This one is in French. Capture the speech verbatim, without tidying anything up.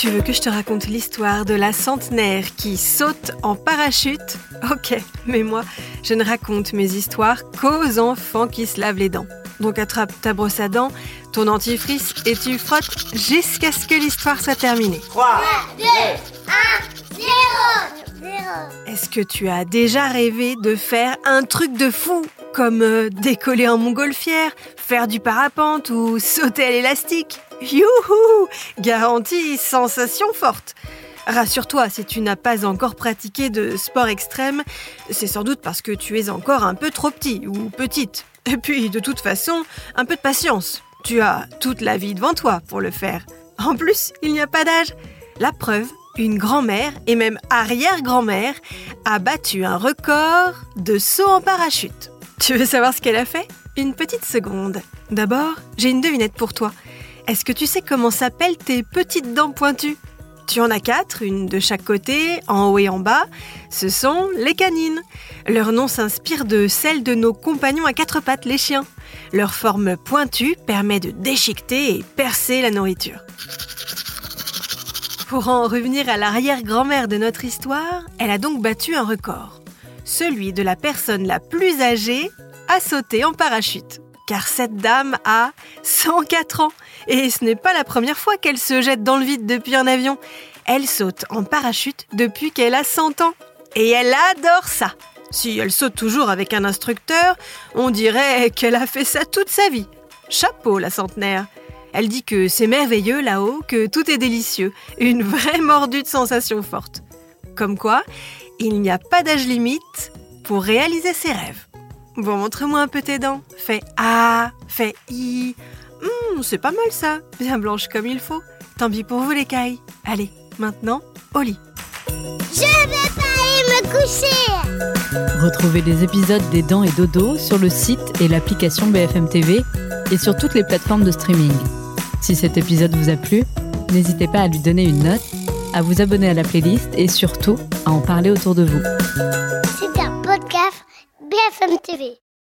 Tu veux que je te raconte l'histoire de la centenaire qui saute en parachute ? Ok, mais moi, je ne raconte mes histoires qu'aux enfants qui se lavent les dents. Donc attrape ta brosse à dents, ton dentifrice et tu frottes jusqu'à ce que l'histoire soit terminée. trois, deux, un, zéro. Est-ce que tu as déjà rêvé de faire un truc de fou, comme euh, décoller en montgolfière, faire du parapente ou sauter à l'élastique ? Youhou ! Garantie sensation forte. Rassure-toi, si tu n'as pas encore pratiqué de sport extrême, c'est sans doute parce que tu es encore un peu trop petit ou petite. Et puis, de toute façon, un peu de patience. Tu as toute la vie devant toi pour le faire. En plus, il n'y a pas d'âge. La preuve, une grand-mère et même arrière-grand-mère a battu un record de saut en parachute. Tu veux savoir ce qu'elle a fait ? Une petite seconde. D'abord, j'ai une devinette pour toi. Est-ce que tu sais comment s'appellent tes petites dents pointues ? Tu en as quatre, une de chaque côté, en haut et en bas. Ce sont les canines. Leur nom s'inspire de celle de nos compagnons à quatre pattes, les chiens. Leur forme pointue permet de déchiqueter et percer la nourriture. Pour en revenir à l'arrière-grand-mère de notre histoire, elle a donc battu un record. Celui de la personne la plus âgée à sauter en parachute. Car cette dame a cent quatre ans. Et ce n'est pas la première fois qu'elle se jette dans le vide depuis un avion. Elle saute en parachute depuis qu'elle a cent ans. Et elle adore ça. Si elle saute toujours avec un instructeur, on dirait qu'elle a fait ça toute sa vie. Chapeau, la centenaire. Elle dit que c'est merveilleux là-haut, que tout est délicieux. Une vraie mordue de sensations fortes. Comme quoi, il n'y a pas d'âge limite pour réaliser ses rêves. Bon, montre-moi un peu tes dents. Fais A, fais I. Hum, c'est pas mal ça. Bien blanche comme il faut. Tant pis pour vous les cailles. Allez, maintenant, au lit. Je vais pas aller me coucher. Retrouvez les épisodes des Dents et Dodo sur le site et l'application B F M T V et sur toutes les plateformes de streaming. Si cet épisode vous a plu, n'hésitez pas à lui donner une note, à vous abonner à la playlist et surtout à en parler autour de vous. C'est un podcast B F M T V.